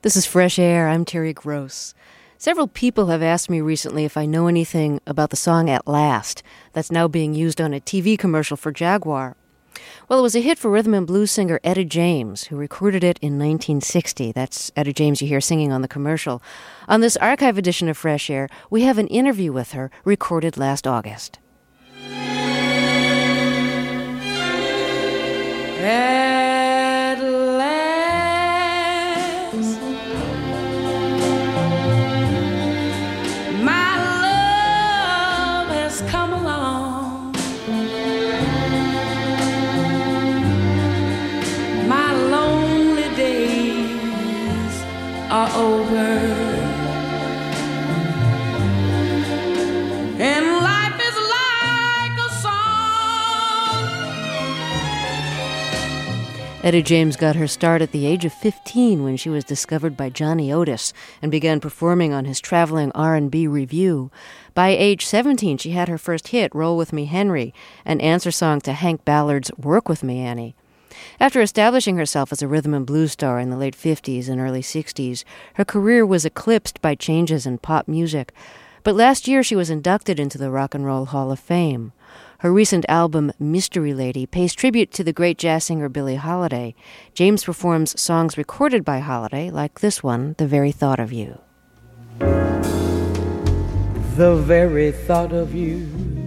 This is Fresh Air. I'm Terry Gross. Several people have asked me recently if I know anything about the song At Last that's now being used on a TV commercial for Jaguar. Well, it was a hit for rhythm and blues singer Etta James, who recorded it in 1960. That's Etta James you hear singing on the commercial. On this archive edition of Fresh Air, we have an interview with her recorded last August. At last, my love has come along. My lonely days are over. And life is like a song. Etta James got her start at the age of 15 when she was discovered by Johnny Otis and began performing on his traveling R&B review. By age 17, she had her first hit, Roll With Me, Henry, an answer song to Hank Ballard's Work With Me, Annie. After establishing herself as a rhythm and blues star in the late 50s and early 60s, her career was eclipsed by changes in pop music. But last year, she was inducted into the Rock and Roll Hall of Fame. Her recent album, Mystery Lady, pays tribute to the great jazz singer Billie Holiday. James performs songs recorded by Holiday, like this one, The Very Thought of You. The very thought of you,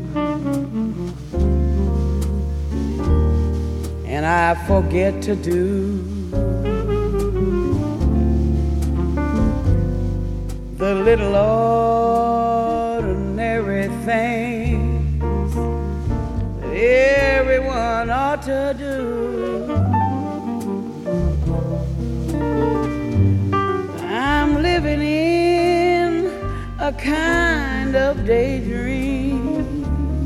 and I forget to do the little ordinary things that everyone ought to do. I'm living in a kind of daydream.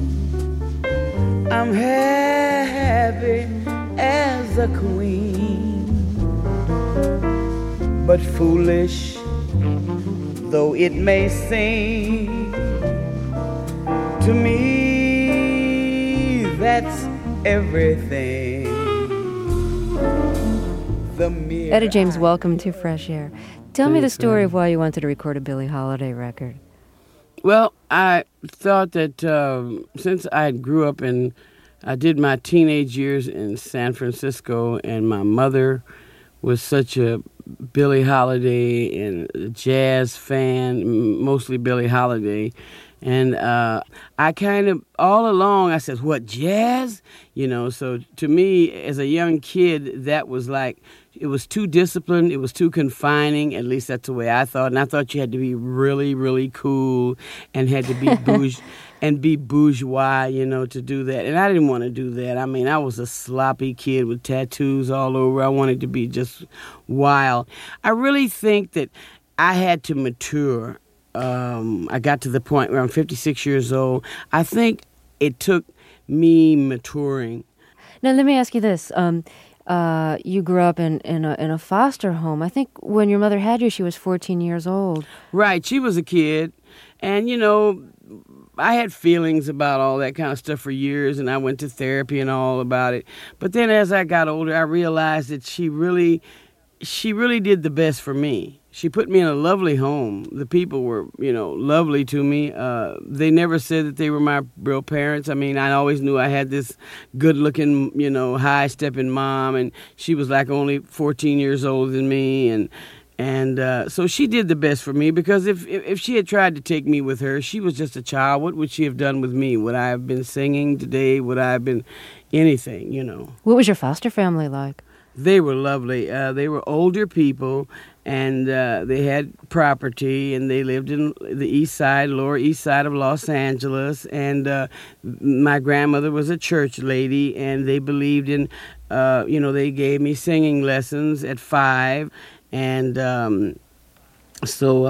I'm happy as a queen, but foolish though it may seem to me, that's everything. Etta James, welcome to Fresh Air. Tell me the story of why you wanted to record a Billie Holiday record. Well, I thought that since I grew up I did my teenage years in San Francisco, and my mother was such a Billie Holiday and a jazz fan, mostly Billie Holiday. And I kind of, all along, I said, what, jazz? You know, so to me, as a young kid, that was like, it was too disciplined, it was too confining, at least that's the way I thought. And I thought you had to be really, really cool and had to be bourgeois, you know, to do that. And I didn't want to do that. I mean, I was a sloppy kid with tattoos all over. I wanted to be just wild. I really think that I had to mature. I got to the point where I'm 56 years old. I think it took me maturing. Now, let me ask you this. You grew up in a foster home. I think when your mother had you, she was 14 years old. Right. She was a kid. And, you know, I had feelings about all that kind of stuff for years, and I went to therapy and all about it. But then as I got older, I realized that she really did the best for me. She put me in a lovely home. The people were, you know, lovely to me. They never said that they were my real parents. I mean, I always knew I had this good-looking, you know, high-stepping mom, and she was like only 14 years older than me, and so she did the best for me, because if she had tried to take me with her, she was just a child. What would she have done with me? Would I have been singing today? Would I have been anything, you know? What was your foster family like? They were lovely. They were older people, and they had property, and they lived in the east side, lower east side of Los Angeles. And my grandmother was a church lady, and they believed in, they gave me singing lessons at 5. And So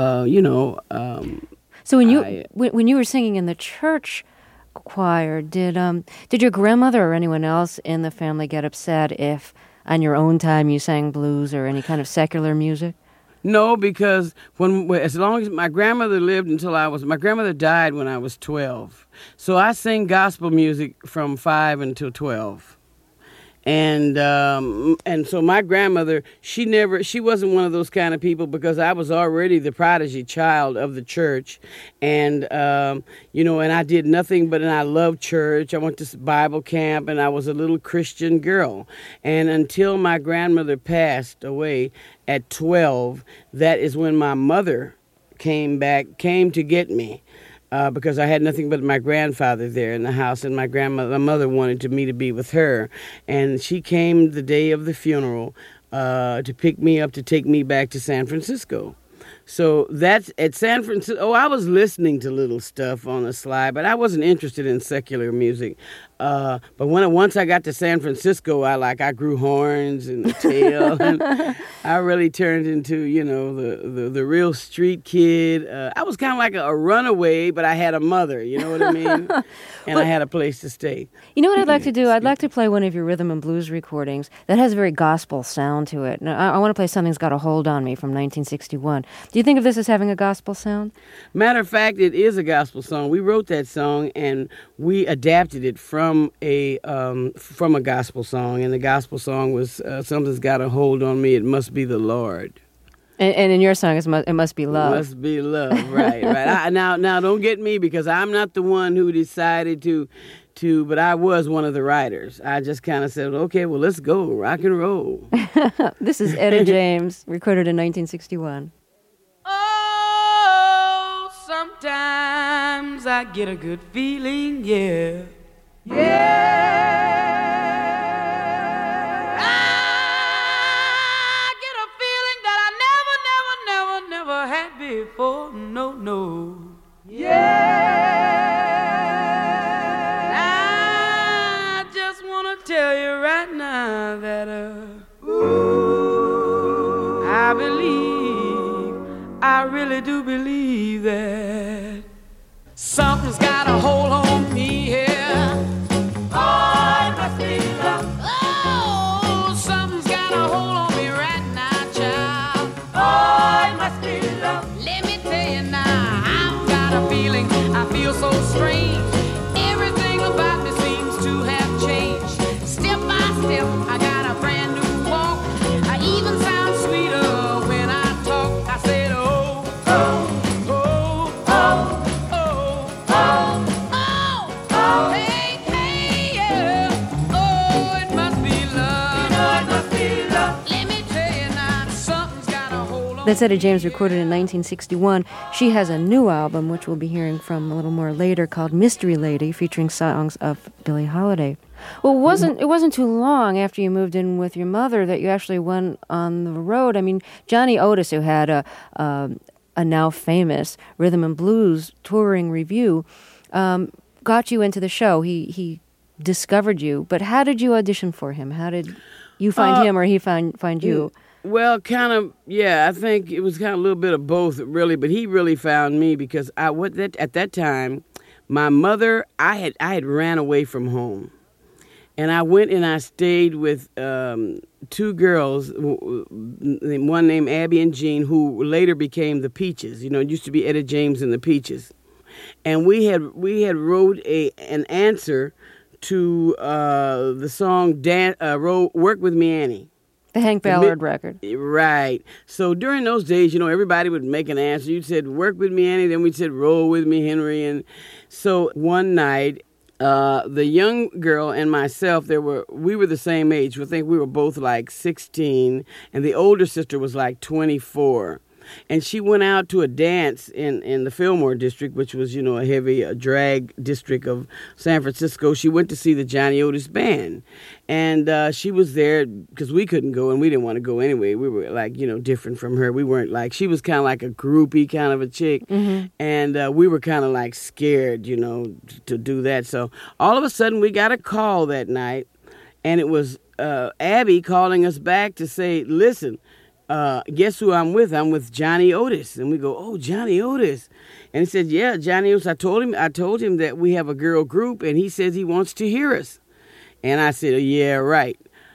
when you were singing in the church choir, did your grandmother or anyone else in the family get upset if on your own time you sang blues or any kind of secular music? No, because as long as my grandmother lived my grandmother died when I was 12. So I sang gospel music from 5 until 12. And so my grandmother, she wasn't one of those kind of people, because I was already the prodigy child of the church, and and I did nothing but, and I loved church. I went to Bible camp, and I was a little Christian girl. And until my grandmother passed away at 12, that is when my mother came to get me. Because I had nothing but my grandfather there in the house, and my mother wanted me to be with her. And she came the day of the funeral to pick me up, to take me back to San Francisco. So that's at San Francisco. Oh, I was listening to little stuff on the slide, but I wasn't interested in secular music. But once I got to San Francisco, I grew horns and a tail, and I really turned into the real street kid. I was kind of like a runaway, but I had a mother. You know what I mean? And I had a place to stay. You know what I'd like to do? I'd like to play one of your rhythm and blues recordings that has a very gospel sound to it. Now, I want to play Something's Got a Hold on Me from 1961. Do you think of this as having a gospel sound? Matter of fact, it is a gospel song. We wrote that song and we adapted it from a gospel song, and the gospel song was Something's Got a Hold on Me. It must be the Lord. And in your song, it must be love. It must be love, right, right. Now, don't get me, because I'm not the one who decided to, but I was one of the writers. I just kind of said, okay, well, let's go, rock and roll. This is Etta James, recorded in 1961. Oh, sometimes I get a good feeling, yeah. Yeah. Had before, no. Yeah. I just want to tell you right now that I really do believe that something's got a hold on me here. Oh, it must be love. Oh, something's got a hold on me right now, child. Oh, it must be love. Let me tell you now, I've got a feeling, I feel so strange. Everything about me seems to have changed. Step by step, I got a brand new walk. I even sound sweeter when I talk. I said, oh, oh, oh, oh, oh, oh, oh, oh, hey, hey, yeah. Oh, it must be love. You know it must be love. Let me tell you now, something's got a hold on. That's Etta James, recorded in 1961. She has a new album, which we'll be hearing from a little more later, called Mystery Lady, featuring songs of Billie Holiday. Well, it wasn't too long after you moved in with your mother that you actually went on the road. I mean, Johnny Otis, who had a now famous rhythm and blues touring review, got you into the show. He discovered you. But how did you audition for him? How did you find him, or he find you? Well, kind of, yeah. I think it was kind of a little bit of both, really. But he really found me because at that time, my mother, I had ran away from home. And I went and I stayed with two girls, one named Abby and Jean, who later became the Peaches. You know, it used to be Etta James and the Peaches. And we had wrote an answer to the song "Work with Me, Annie." The Hank Ballard record. Right. So during those days, everybody would make an answer. You said, "Work with me, Annie." Then we said, "Roll with me, Henry." And so one night, the young girl and myself, we were the same age. I think we were both like 16, and the older sister was like 24. And she went out to a dance in the Fillmore district, which was, a heavy drag district of San Francisco. She went to see the Johnny Otis band. And she was there because we couldn't go, and we didn't want to go anyway. We were like, different from her. We weren't like, she was kind of like a groupie kind of a chick. Mm-hmm. And we were kind of like scared, to do that. So all of a sudden we got a call that night, and it was Abby calling us back to say, listen, guess who I'm with? I'm with Johnny Otis. And we go, oh, Johnny Otis. And he said, yeah, Johnny Otis. I told him that we have a girl group, and he says he wants to hear us. And I said, yeah, right.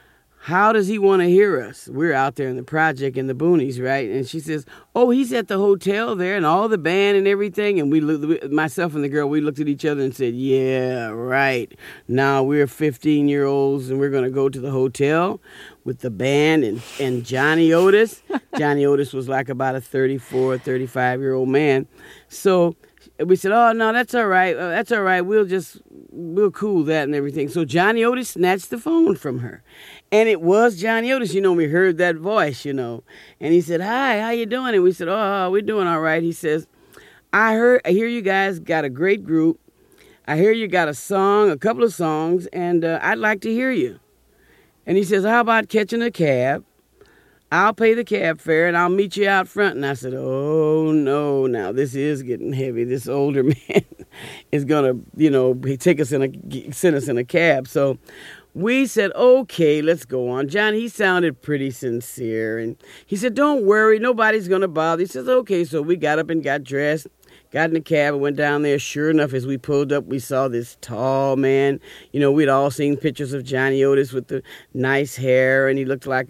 how does he want to hear us? We're out there in the project in the boonies, right? And she says, oh, he's at the hotel there and all the band and everything. And myself and the girl, we looked at each other and said, yeah, right. Now we're 15-year-olds and we're going to go to the hotel with the band and Johnny Otis. Johnny Otis was like about a 34, 35-year-old man. So we said, oh, no, that's all right. That's all right. We'll cool that and everything. So Johnny Otis snatched the phone from her. And it was Johnny Otis. We heard that voice, And he said, hi, how you doing? And we said, oh, we're doing all right. He says, I hear you guys got a great group. I hear you got a couple of songs, and I'd like to hear you. And he says, how about catching a cab? I'll pay the cab fare and I'll meet you out front. And I said, oh, no, now this is getting heavy. This older man is going to, send us in a cab. So we said, okay, let's go on. Johnny, he sounded pretty sincere. And he said, don't worry, nobody's going to bother. He says, okay. So we got up and got dressed. Got in the cab and went down there. Sure enough, as we pulled up, we saw this tall man. We'd all seen pictures of Johnny Otis with the nice hair, and he looked like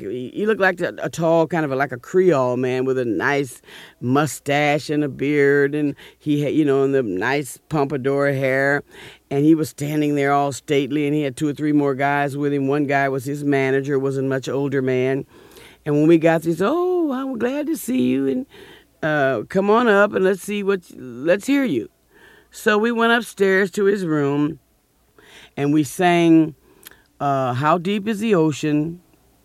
a tall, kind of like a Creole man with a nice mustache and a beard, and he had, and the nice pompadour hair. And he was standing there all stately, and he had 2 or 3 more guys with him. One guy was his manager, was a much older man. And when we got there, he said, oh, I'm glad to see you, and come on up and let's hear you. So we went upstairs to his room and we sang How Deep is the Ocean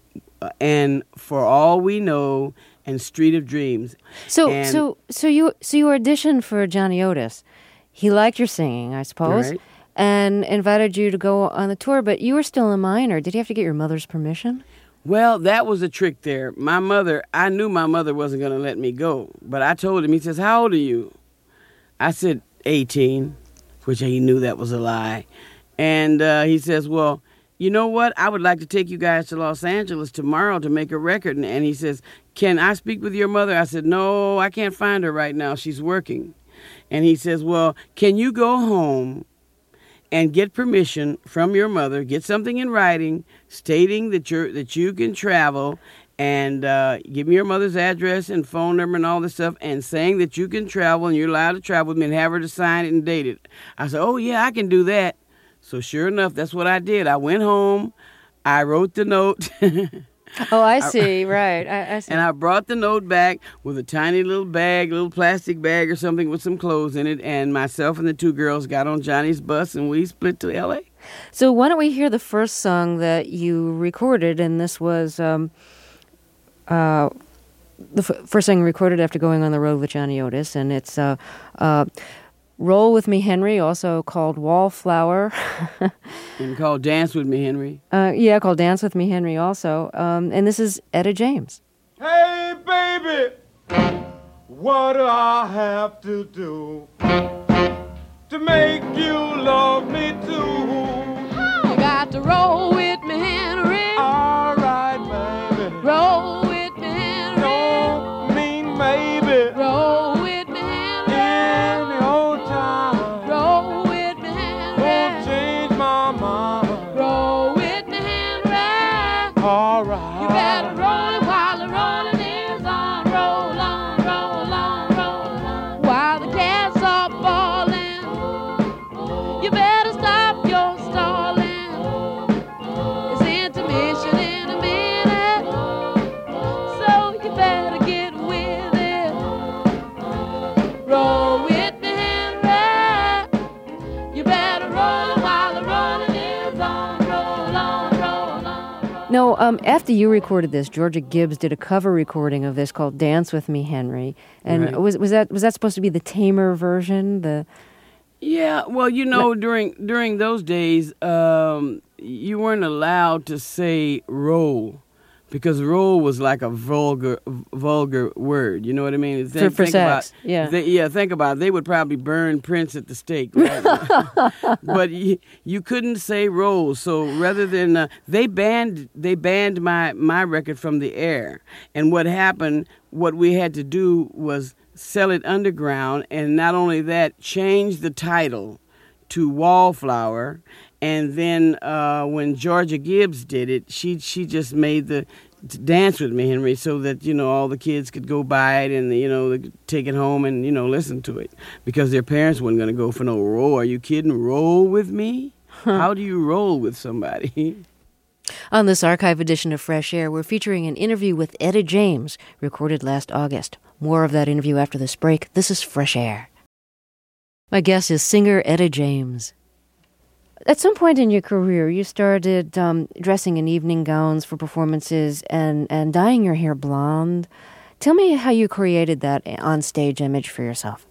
and For All We Know and Street of Dreams. So you auditioned for Johnny Otis. He liked your singing, I suppose, right, and invited you to go on the tour, but you were still a minor. Did you have to get your mother's permission? Well, that was a trick there. I knew my mother wasn't going to let me go. But I told him, he says, how old are you? I said, 18, which he knew that was a lie. And he says, well, you know what? I would like to take you guys to Los Angeles tomorrow to make a record. And he says, can I speak with your mother? I said, no, I can't find her right now. She's working. And he says, well, can you go home and get permission from your mother, get something in writing stating that you can travel, and give me your mother's address and phone number and all this stuff, and saying that you can travel and you're allowed to travel with me, and have her to sign it and date it. I said, oh, yeah, I can do that. So sure enough, that's what I did. I went home, I wrote the note. Oh, I see. Right. I see. And I brought the note back with a tiny little bag, little plastic bag or something with some clothes in it. And myself and the 2 girls got on Johnny's bus and we split to L.A. So why don't we hear the first song that you recorded? And this was the first song recorded after going on the road with Johnny Otis. And it's Roll With Me, Henry, also called Wallflower. And called Dance With Me, Henry. Called Dance With Me, Henry also. And this is Etta James. Hey, baby, what do I have to do to make you love me too? You got to roll with me, Henry. All right, baby. Roll with me, Henry. Don't mean maybe. Roll with me, Henry. Any old time. Roll with me, Henry. Won't change my mind. Roll with me, Henry. All right. You better roll it while the rolling is on. Roll on, roll on, roll on. While the cats are falling, you better stop your stalling. It's intermission in a minute, so you better get with it. Roll with me, Henry. You better roll it while the rolling is on. Roll on, roll on, roll on. No, after you recorded this, Georgia Gibbs did a cover recording of this called "Dance with Me, Henry," and Right. was that supposed to be the tamer version? Yeah, well, during those days, you weren't allowed to say roll, because roll was like a vulgar word. You know what I mean? For sex, yeah. Think about it. They would probably burn Prince at the stake. Right? But you couldn't say roll. So rather than they banned my record from the air. And what happened? What we had to do was sell it underground, and not only that, change the title to Wallflower, And then when Georgia Gibbs did it, she just made the Dance with Me, Henry, so that, all the kids could go buy it and, they could take it home and, listen to it, because their parents weren't going to go for no roll. Are you kidding? Roll with me? How do you roll with somebody? On this archive edition of Fresh Air, we're featuring an interview with Etta James, recorded last August. More of that interview after this break. This is Fresh Air. My guest is singer Etta James. At some point in your career, you started dressing in evening gowns for performances and dyeing your hair blonde. Tell me how you created that on-stage image for yourself.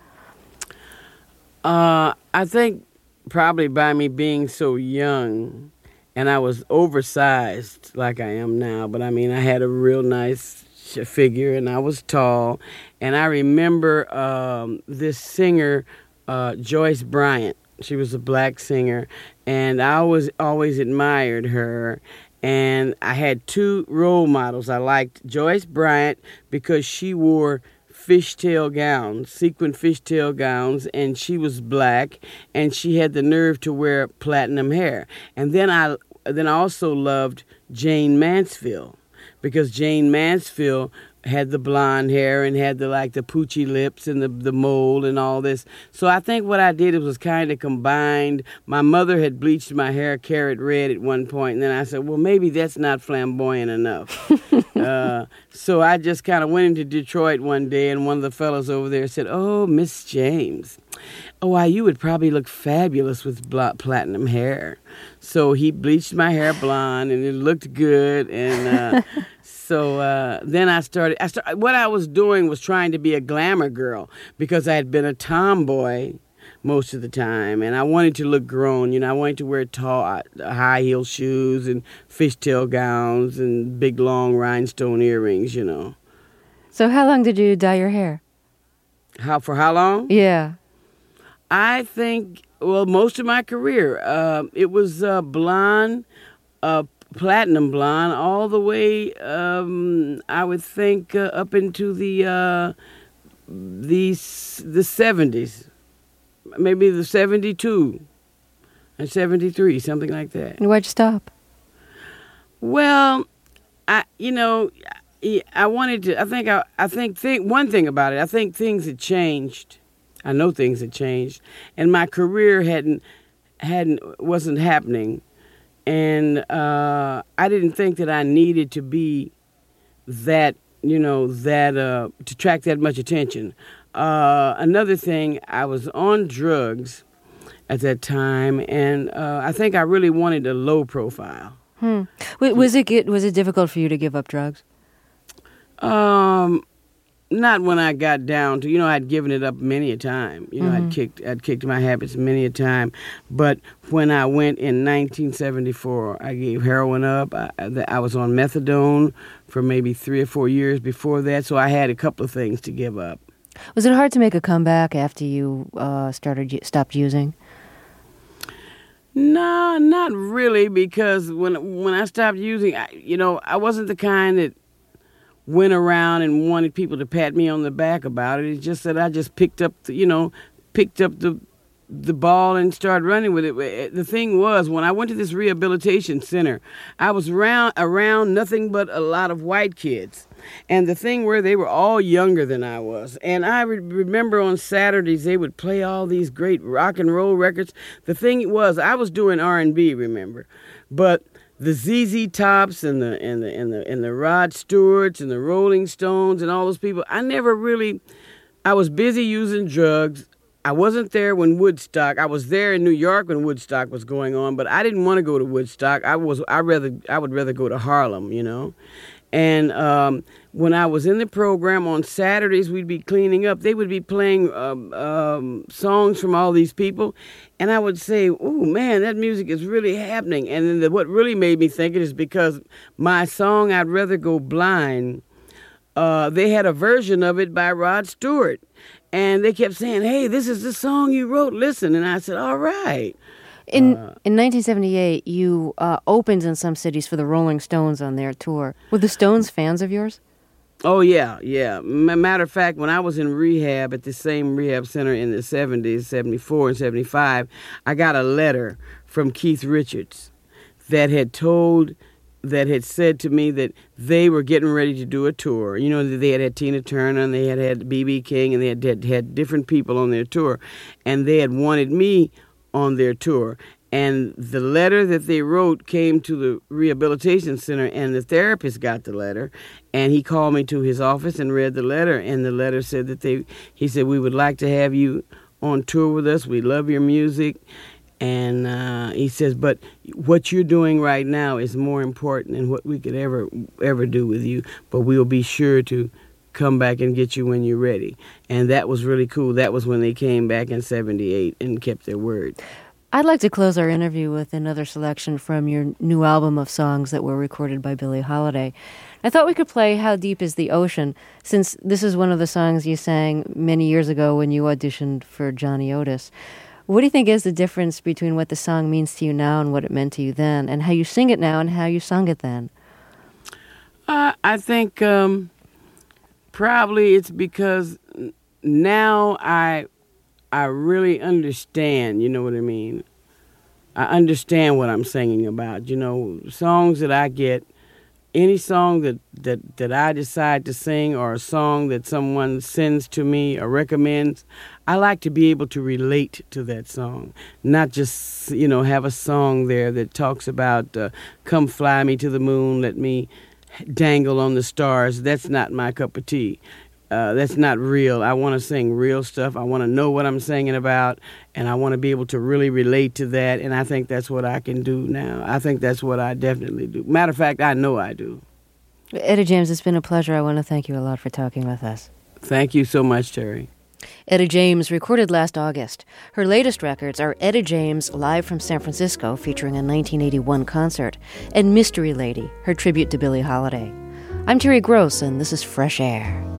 I think probably by me being so young, and I was oversized like I am now, but I had a real nice figure, and I was tall. And I remember this singer, Joyce Bryant. She was a black singer, and I always admired her. And I had two role models. I liked Joyce Bryant because she wore fishtail gowns, sequin fishtail gowns, and she was black, and she had the nerve to wear platinum hair. And then I also loved Jane Mansfield, because Jane Mansfield had the blonde hair and had the poochy lips and the mole and all this. So I think what I did was kind of combined. My mother had bleached my hair carrot red at one point, and then I said, well, maybe that's not flamboyant enough. So I just kind of went into Detroit one day, and one of the fellows over there said, oh, Miss James, why, you would probably look fabulous with platinum hair. So he bleached my hair blonde, and it looked good, and so then I started. What I was doing was trying to be a glamour girl, because I had been a tomboy most of the time, and I wanted to look grown. I wanted to wear tall, high-heel shoes and fishtail gowns and big, long rhinestone earrings. So how long did you dye your hair? For how long? Yeah. I think, most of my career. It was blonde, platinum blonde, all the way, I would think, up into the 70s. Maybe the 72 and 73, something like that. Why'd you stop? Well, I wanted to. I think one thing about it. I think things had changed. I know things had changed, and my career wasn't happening, and I didn't think that I needed to be that, to attract that much attention. Another thing, I was on drugs at that time, and I think I really wanted a low profile. Was it difficult for you to give up drugs? Not when I got down to, I'd given it up many a time. Mm-hmm. I'd kicked my habits many a time. But when I went in 1974, I gave heroin up. I was on methadone for maybe 3 or 4 years before that, so I had a couple of things to give up. Was it hard to make a comeback after you stopped using? No, not really, because when I stopped using, I wasn't the kind that went around and wanted people to pat me on the back about it. It's just that I just picked up the ball and started running with it. The thing was, when I went to this rehabilitation center, I was around nothing but a lot of white kids. And the thing were, they were all younger than I was. And I remember on Saturdays, they would play all these great rock and roll records. The thing was, I was doing R&B, remember. But the ZZ Tops and the Rod Stewarts and the Rolling Stones and all those people, I was busy using drugs. I wasn't there when Woodstock. I was there in New York when Woodstock was going on, but I didn't want to go to Woodstock. I would rather go to Harlem, And when I was in the program on Saturdays, we'd be cleaning up. They would be playing songs from all these people, and I would say, "Oh man, that music is really happening." And then what really made me think it is because my song "I'd Rather Go Blind," they had a version of it by Rod Stewart, and they kept saying, "Hey, this is the song you wrote. Listen." And I said, "All right." In 1978, you opened in some cities for the Rolling Stones on their tour. Were the Stones fans of yours? Oh, yeah. Matter of fact, when I was in rehab at the same rehab center in the 70s, 74 and 75, I got a letter from Keith Richards that had said to me that they were getting ready to do a tour. You know, they had Tina Turner, and they had B.B. King, and they had different people on their tour, and they had wanted me on their tour. And the letter that they wrote came to the rehabilitation center, and the therapist got the letter, and he called me to his office and read the letter, and the letter said that he said, we would like to have you on tour with us. We love your music. And he says, but what you're doing right now is more important than what we could ever do with you, but we'll be sure to come back and get you when you're ready. And that was really cool. That was when they came back in 78 and kept their word. I'd like to close our interview with another selection from your new album of songs that were recorded by Billie Holiday. I thought we could play How Deep is the Ocean, since this is one of the songs you sang many years ago when you auditioned for Johnny Otis. What do you think is the difference between what the song means to you now and what it meant to you then, and how you sing it now and how you sung it then? I think probably it's because now I really understand, you know what I mean? I understand what I'm singing about. You know, songs that I get, any song that I decide to sing, or a song that someone sends to me or recommends, I like to be able to relate to that song, not just, you know, have a song there that talks about come fly me to the moon, let me dangle on the stars. That's not my cup of tea. That's not real. I want to sing real stuff. I want to know what I'm singing about, and I want to be able to really relate to that, and I think that's what I can do now. I think that's what I definitely do. Matter of fact, I know I do. Etta James, it's been a pleasure. I want to thank you a lot for talking with us. Thank you so much, Terry. Etta James recorded last August. Her latest records are Etta James Live from San Francisco, featuring a 1981 concert, and Mystery Lady, her tribute to Billie Holiday. I'm Terry Gross, and this is Fresh Air.